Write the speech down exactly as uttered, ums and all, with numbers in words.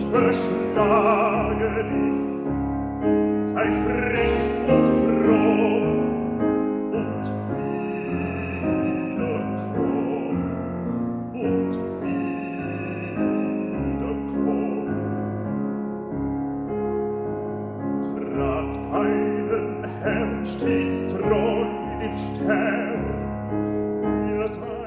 beschlage dich, sei frisch und froh und wiederkomm, und wiederkomm. Trag deinen Herrn stets treu dem Stern, der sei